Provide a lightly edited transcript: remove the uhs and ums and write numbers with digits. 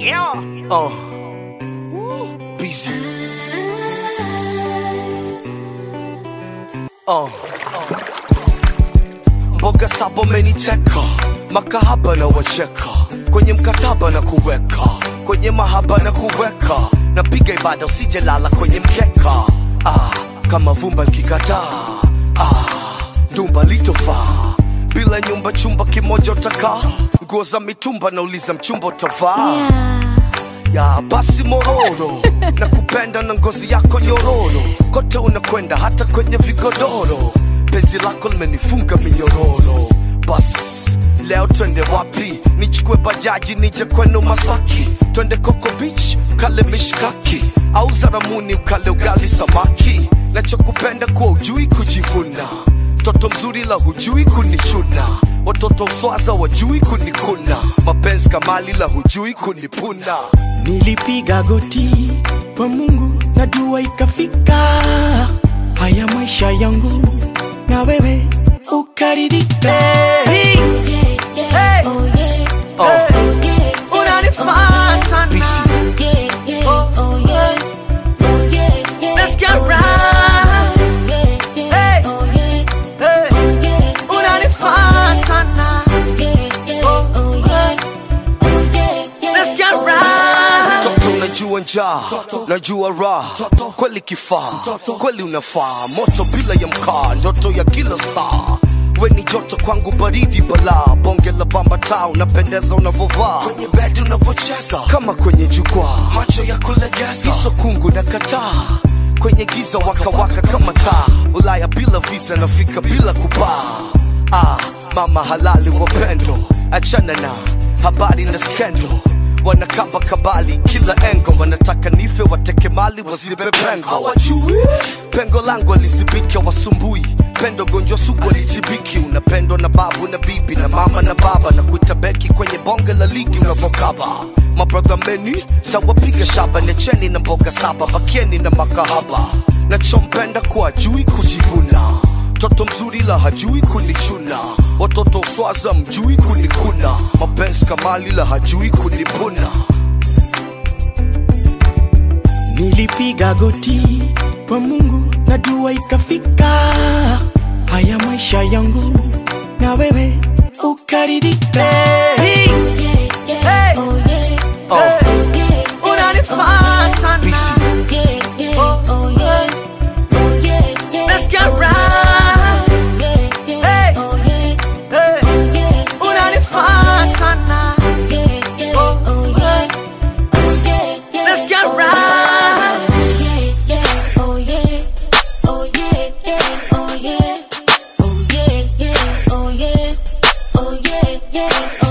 Busy. Mboga saba umeniteka, makahaba na wacheka, kwenye mkataba na kuweka, kwenye mahaba na kuweka, napiga ibada usije lala kwenye mkeka. Kama vumba nikikataa, dumba litofaa, bila nyumba chumba kimoja utakaa, nguo za mitumba nauliza mchumba utavaa. Ya basi mororo, nakupenda na ngozi yako nyororo, kote unakwenda hata kwenye vigodoro, penzi lako limenifunga minyororo. Bas, leo twende wapi? Nichukue bajaji nije kwenu Masaki, twende Coco Beach ukale mishkaki, au Zaramuni ukale ugali samaki. Nachokupenda kwa ujui kujivuna, toto mzuri la hujui kunishuna, watoto uswaza wajui kunikuna, mapenzi kamali la hujui kunipuna. Nilipiga goti kwa Mungu na dua ikafika, haya maisha yangu na wewe ukaridhika. Unanifaa sana. Let's get right. Unanifaa sana. Let's get right. Toto najua njaa, najua raha, kweli kifaa, kweli unafaa, moto bila ya mkaa, ndoto ya kila star. We ni joto kwangu baridi bala, bonge la bamba tao, napendeza unavovaa, kwenye bed unavocheza, kama kwenye jukwaa, macho ya kulegeza, iso kungu na kataa, kwenye giza waka waka kama taa, Ulaya bila visa nafika bila kupaa. Mama halali wapendo, achana na habari na skendo, wanakaba kabali kila engo, wanataka nife wateke mali wazibe pengo. Hawajui pengo langu alizibiki, wasumbui pendo gonjwa sugu alitibiki. Unapendwa na babu na bibi na mama na baba, na kuita beki kwenye bonge la ligi unavokaba. Mabrother meni tawapiga shaba, necheni na mboga saba, bakieni na makahaba. Nachompenda kwa ajui kujivuna, toto mzuri la hajui kunichuna, watoto uswaza mjui kunikuna, mapenzi kamali la hajui kunipuna. Nilipiga goti kwa Mungu na dua ikafika, haya maisha yangu na wewe ukaridhika. Unanifaa sana. Let's get right. Unanifaa sana. Let's get right. Oh yeah.